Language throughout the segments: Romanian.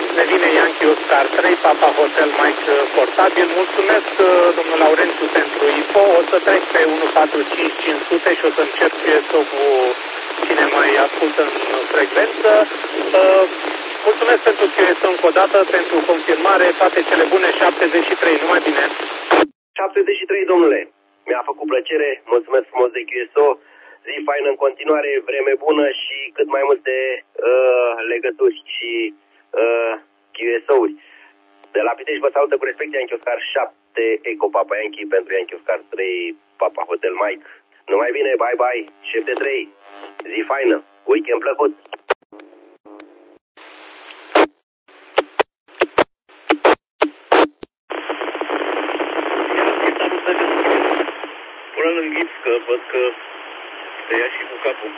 ne vine Yankee Oscar 3, Papa Hotel Mike portabil. Mulțumesc, domnul Laurențiu, pentru info. O să trec pe 145500 și o să încep QSO-ul cine mai ascultă în frecvență. Mulțumesc pentru QSO încă o dată, pentru confirmare, toate cele bune, 73, numai bine. 73, domnule. Mi-a făcut plăcere, mulțumesc frumos de QSO. Zi faină în continuare, vreme bună și cât mai multe legături și QSO-uri. De la Pitești vă salută cu respect Yankee Oscar 7, Eco Papa Yankee pentru Yankee Oscar 3, Papa Hotel Mike. Numai bine, bye bye, șef de 3. Zi faină, weekend plăcut. Până în ghip, că văd că te ia și cu capul.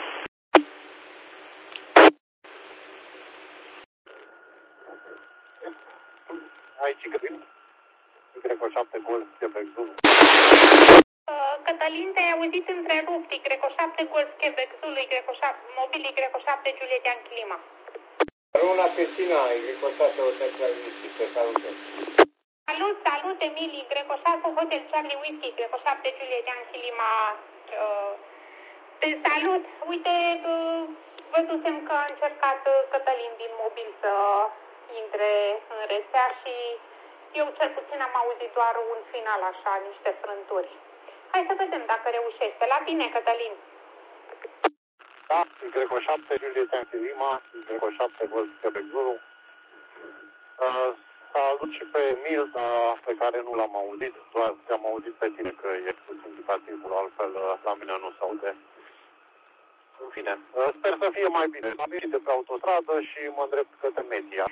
Aici găsim. Greco 7 Golf, Quebec Zulu. Cătălin, te-ai auzit întrerupt. Greco 7 Golf, Quebec Zulu, Greco 7, mobil, Greco 7 Juliet Yankee Lima. Runa Cristina, Greco 7 Hotel Whisky, te salută. Salut, Emily, Greco 7 Hotel Charlie Whisky, Greco 7 Juliet Yankee Lima. Te salut. Uite, văzusem că a încercat Cătălin din mobil să intre în rețea și eu cel puțin am auzit doar un final așa, niște frânturi. Hai să vedem dacă reușește. La bine, Cătălin. Da, Greco 7 Juliet Yankee Lima, Greco 7 Golf, Quebec Zulu. Salut și pe Emil, pe care nu l-am auzit, doar te-am auzit pe tine că e puțin indicativul, altfel la mine nu se aude. În fine, sper să fie mai bine. Am ieșit de pe autostradă și mă îndrept către Media.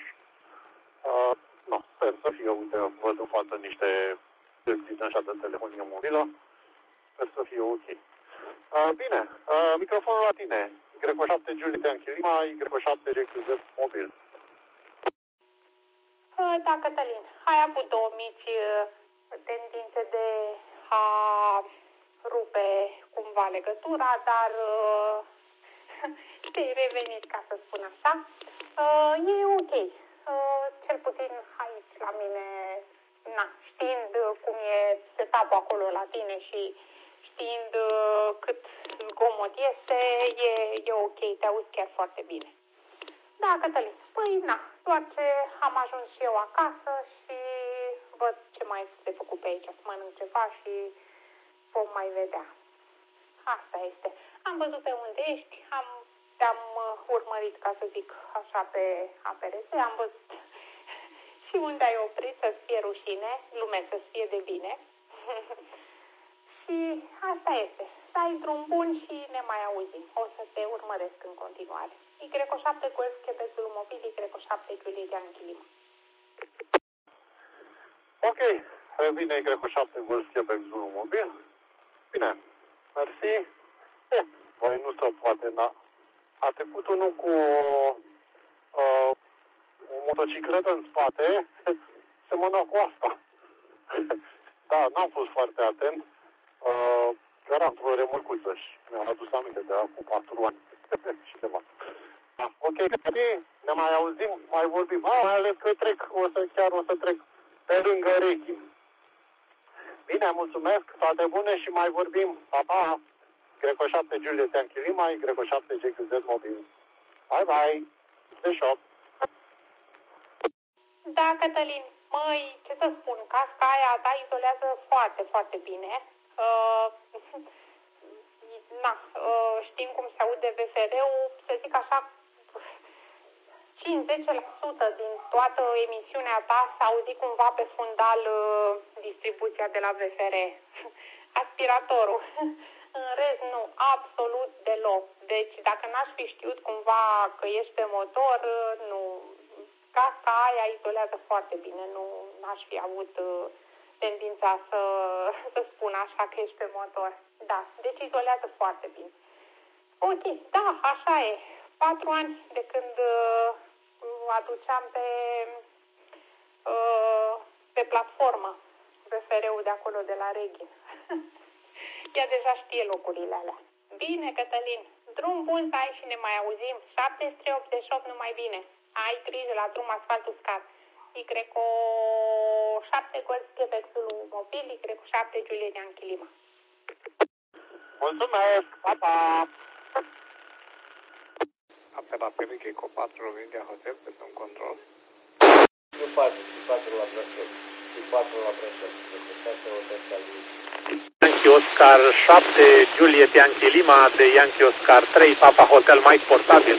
Sper să fie, uite, văd în față niște din așa de telefonie mobilă. Sper să fie ok. Bine, microfonul la tine. Greco 7 Juliet Yankee Lima, Greco 7 GQZ mobil. Da, Cătălin, ai avut două mici tendințe de a rupe cumva legătura, dar te-ai revenit, ca să spun așa. E ok. Cel puțin aici la mine, știind cum e setup-ul acolo la tine și știind cât zgomot este, e ok, te auzi chiar foarte bine. Da, Cătălin, păi doar ce am ajuns și eu acasă și văd ce mai este de făcut pe aici, să mănânc ceva și vom mai vedea. Asta este. Am văzut pe unde ești, te-am urmărit, ca să zic așa, pe APRS, am văzut și unde ai oprit, să-ți fie rușine, lume să-ți fie de bine. Și asta este. Să ai drum bun și ne mai auzim. O să te urmăresc în continuare. Greco 7 Golf, Quebec Zulu mobil, Greco 7 Juliet Yankee Lima. Ok, revine Greco 7 Golf, Quebec Zulu mobil. Bine, mersi. Voi nu se poate, dar a trecut unul cu o motocicletă în spate, semăna cu asta. Da, n-am fost foarte atent. Era într-o remorcuță și mi-am adus aminte de acum 4 ani și ceva. Ok, ne mai auzim, mai vorbim. Mai ales că o să trec pe lângă Rechi. Bine, mulțumesc, toate bune și mai vorbim. Pa, pa! Greco 7 Juliet Yankee Lima, Greco 7 GQZ mobil. Bye, bye! De shop. Da, Cătălin, măi, ce să spun, casca aia ta izolează foarte, foarte bine. Știm cum se aude VFR-ul, să zic așa, 5-10% din toată emisiunea ta s-a auzit cumva pe fundal distribuția de la VFR. Aspiratorul. În rest, nu, absolut deloc. Deci, dacă n-aș fi știut cumva că ești pe motor, nu, casca aia izolează foarte bine. Nu n-aș fi avut tendința să spun așa că ești pe motor. Da, deci izolează foarte bine. Ok, da, așa e. 4 ani de când aduceam pe platformă VFR-ul de acolo, de la Reghin. Ea deja știe locurile alea. Bine, Cătălin, drum bun să ai și ne mai auzim. 7388, numai bine. ai grijă la drum, asfaltul uscat. Y7 Golf Quebec Zulu Mobil, Y7 Juliet Yankee Lima. Mulțumesc, pa, pa! Apelat pe Mic Eco 4 India Hotel pentru un control. Nu 4 la Brășov. 4 la Brășov. Yankee Oscar 7 Juliet Yankee Lima de Yankee Oscar 3 Papa Hotel Mike portabil.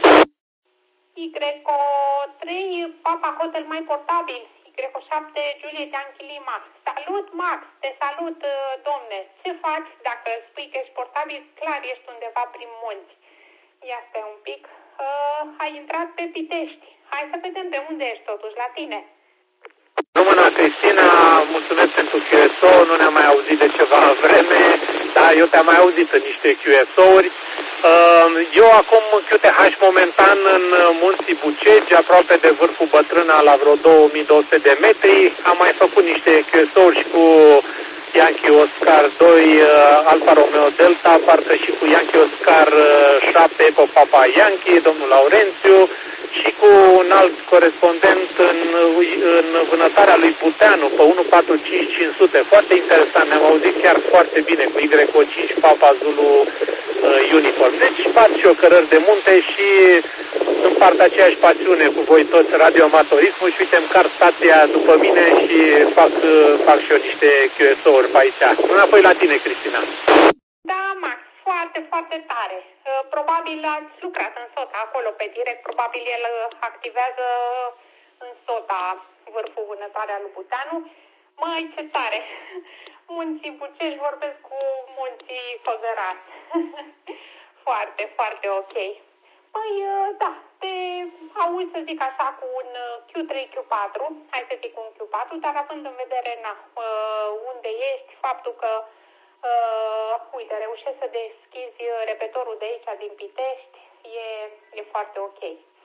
Y3 Papa Hotel mai portabil, Y7 Juliet Yankee Lima. Salut, Max, te salut, domne. Ce faci dacă spui că ești portabil? Clar, ești undeva prin munți. Ia stai un pic. Ai intrat pe Pitești. Hai să vedem pe unde ești totuși, la tine. Româna Cristina, mulțumesc pentru QSO, nu ne-am mai auzit de ceva vreme, dar eu te-am mai auzit în niște QSO-uri. Eu acum QTH momentan în Munții Bucegi, aproape de vârful Bătrâna, la vreo 2200 de metri. Am mai făcut niște QSO-uri și cu Yankee Oscar 2 Alfa Romeo Delta, parcă și cu Yankee Oscar 7 Eco Papa Yankee, domnul Laurențiu, și cu un alt corespondent în vânătarea lui Buteanu pe 145500. Foarte interesant, ne-am auzit chiar foarte bine cu Y5 Papa Zulu Uniform. Deci fac și eu cărări de munte și împart aceeași pasiune cu voi toți, radioamatorismul, și uite, îmi car stația după mine și fac și eu niște QSO-uri pe aici. Înapoi la tine, Cristina. Da, Max, foarte, foarte tare. Probabil ați lucrat în SOTA acolo pe direct, probabil el activează în SOTA vârful vânătoarea lui Buteanu. Măi, ce tare! Munții Bucești vorbesc cu munții Făgărați. Foarte, foarte ok. Păi, da, te auzi, să zic așa, cu un Q3, Q4, hai să zic un Q4, dar având în vedere unde ești, faptul că uite, reușești să deschizi repetorul de aici din Pitești, e foarte ok.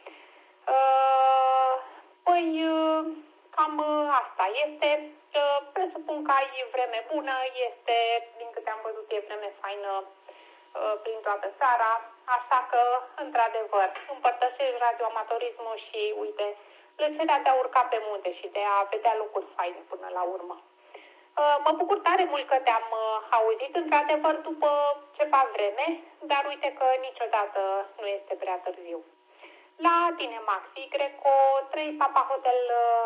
Păi, cam asta este. Presupun că ai vreme bună, este, din câte am văzut, e vreme faină prin toată țara, așa că, într-adevăr, împărtășești radioamatorismul și, uite, plăcerea de a urca pe munte și de a vedea lucruri faine până la urmă. Mă bucur tare mult că te-am auzit, într-adevăr, după ceva vreme, dar uite că niciodată nu este prea târziu. La tine, Max, Y3 Papa Hotel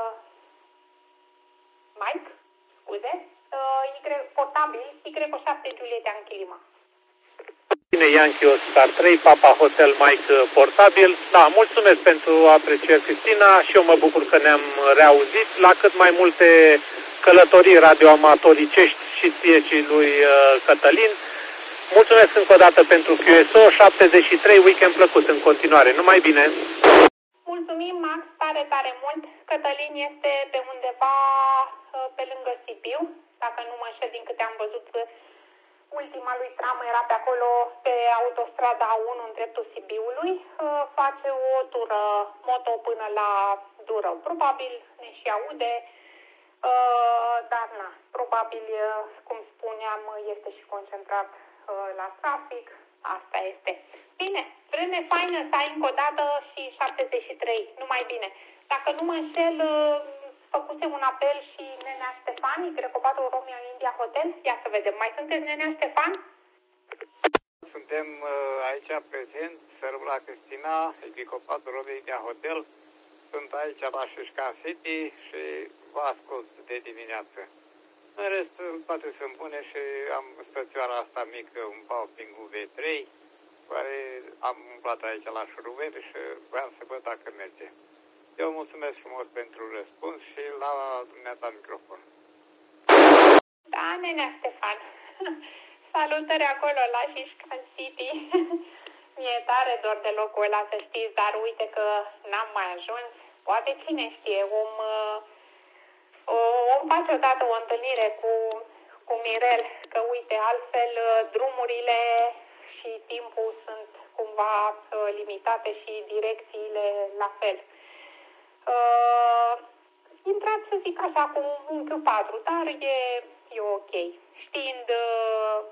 Mike, scuze, portabil, Y7 Juliet Yankee Lima. Bine, Yankee Oscar 3 Papa Hotel Mike portabil. Da, mulțumesc pentru aprecieri, Cristina, și eu mă bucur că ne-am reauzit la cât mai multe călătorii radioamatoricești și ție și lui Cătălin. Mulțumesc încă o dată pentru QSO 73, weekend plăcut în continuare. Numai bine! Mulțumim, Max, tare, tare mult. Cătălin este pe undeva pe lângă Sibiu, dacă nu mă înșel, din câte am văzut, ultima lui tramă era pe acolo, pe autostrada A1 în dreptul Sibiului. Face o tură moto până la Durău. Probabil ne și aude, dar na, probabil, cum spuneam, este și concentrat la trafic. Asta este. Bine, vreme faină să ai încă o dată și 73, numai bine. Dacă nu mă înșel, făcuse un apel și Nenea Ștefan, Y4 Romeo India Hotel. Ia să vedem, mai sunteți Nenea Ștefan? Suntem aici prezenți, Sărbla Cristina, Y4 Romeo India Hotel. Sunt aici la Șușcan City și vă ascult de dimineață. În rest, toate sunt bune și am stațioara asta mică, un Baoping V3, care am umblat aici la șurubeli și vreau să văd dacă merge. Eu mulțumesc frumos pentru răspuns și la dumneata microfon. Da, Nenea Ștefan. Salutări acolo la Șușcan City. Mi-e tare dor de locul ăla, să știți, dar uite că n-am mai ajuns. Poate cine știe, om face odată o întâlnire cu Mirel, că uite, altfel drumurile și timpul sunt cumva limitate și direcțiile la fel. Intrați, să zic așa, cu un Q4, dar e ok. Știind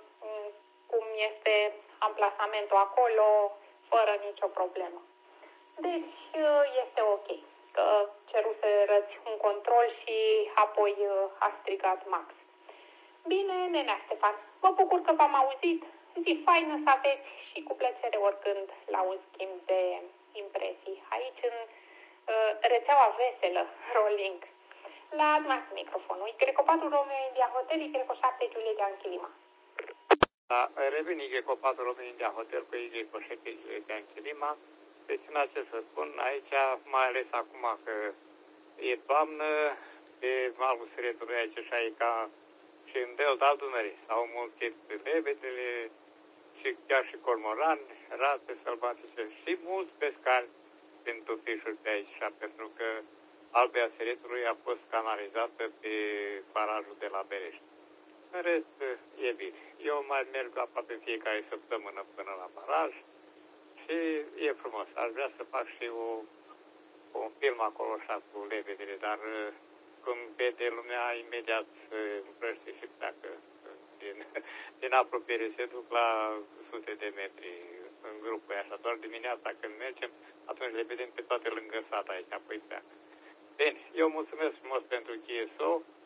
cum este amplasamentul acolo, fără nicio problemă. Deci este ok că ceruserăți un control și apoi a strigat Max. Bine, nenea Ștefan, mă bucur că v-am auzit. Zi faină să aveți și cu plăcere oricând la un schimb de impresii. Aici în rețeaua veselă, Rolling. La dumneavoastră microfonul. Y4 Romeo India Hotel, Y7 Julia Anchilima. Da, revin Y4 Romeo India Hotel cu Y7 Julia Anchilima. Deci, în ce să spun, aici, mai ales acum că e toamnă, pe malul Siretului aici și aici ca și în delta al Dunării. S-au mulțit lebedele și chiar și cormorani, rate sălbatice și mulți pescari prin tufișuri pe aici, pentru că Albia Siretului a fost canalizată pe barajul de la Berești. În rest, e bine. Eu mai merg aproape fiecare săptămână până la baraj și e frumos. Aș vrea să fac și un film acolo așa cu lebedele, dar când vede lumea, imediat se împrăște și pleacă din apropiere, se duc la sute de metri în grupul așa. Doar dimineața când mergem, atunci le vedem pe toate lângă sat aici, apoi pleacă. Bine, eu mulțumesc frumos pentru GSO,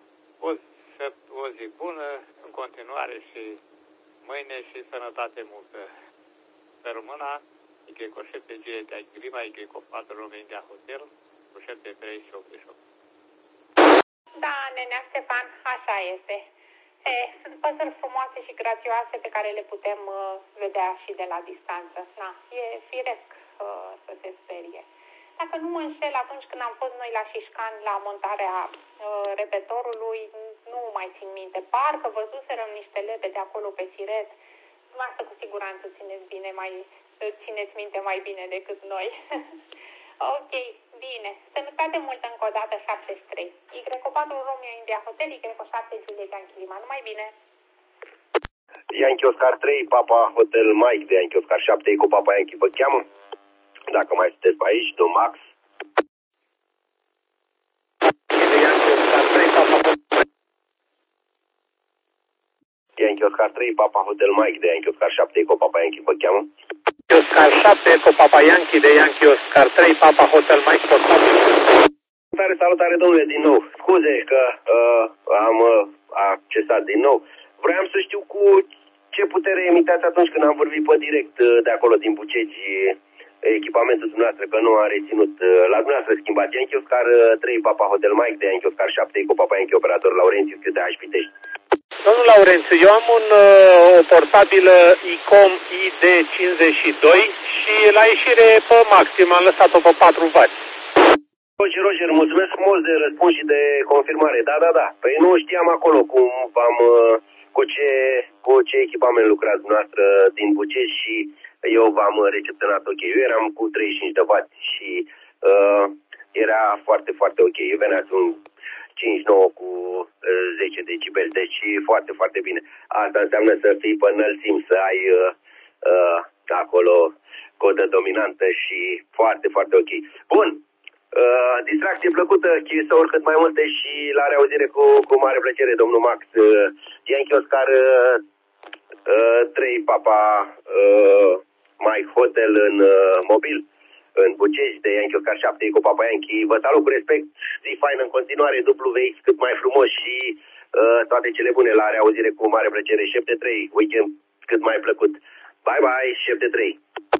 o zi bună în continuare și mâine și sănătate multă. Să rămână Y7 Julia de Anchilima, Y4 Romeo India Hotel, cu 73 și 88. Da, nenea Ștefan, așa este. Sunt păsări frumoase și grațioase pe care le putem vedea și de la distanță. Na, e firesc să se sperie. Dacă nu mă înșel, atunci când am fost noi la Șișcan la montarea repetorului, nu mai țin minte. Parcă văzuserăm niște lebede acolo pe Siret. Dumneavoastră cu siguranță țineți minte mai bine decât noi. Ok, bine. Sănătate multă încă o dată, 73. Y4 Romeo India Hotel, Y7 Julia Anchilima. Numai bine. Yankee Oscar 3, Papa Hotel Mike de Yankee Oscar 7, cu Papa Yankee vă cheamă. Dacă mai sunteți pe aici, domn Max. Yankee Oscar 3, Papa Hotel Mike de Yankee Oscar 7, cu Papa Yankee vă cheamă. Yankee Oscar 7 cu Papa Yankee de Yankee Oscar 3, Papa Hotel Mike, portabil. Salutare, domnule, din nou. Scuze că am accesat din nou. Vreau să știu cu ce putere emitați atunci când am vorbit pe direct de acolo din Bucegi echipamentul dumneavoastră, că nu a reținut. La dumneavoastră schimbați Yankee Oscar 3, Papa Hotel Mike de Yankee Oscar 7 cu Papa Yankee operator Laurențiu, câte aș Pitești. Domnul Laurențiu, eu am o portabilă ICOM ID52 și la ieșire pe maxim am lăsat-o pe 4 W. Roger, mulțumesc frumos de răspuns și de confirmare. Da. Păi nu știam acolo cum cu ce echipament lucrați dumneavoastră din Bucegi și eu v-am recepționat ok. Eu eram cu 35 de W și era foarte, foarte ok. Eu veneați un 5-9 cu 10 decibeli, deci foarte, foarte bine. Asta înseamnă să fii pe înălțimi, să ai acolo codă dominantă și foarte, foarte ok. Bun, distracție plăcută, să oricât mai multe și la reauzire cu mare plăcere, domnul Max. Yankee Oscar 3, Papa Mike Hotel în mobil, în Bucegi de Yankee Oscar 7 cu Papa Yankee. Vă salut cu respect, zi faină în continuare, WX cât mai frumos și toate cele bune, la reauzire cu mare plăcere. 7-3, weekend cât mai plăcut. Bye, 7-3.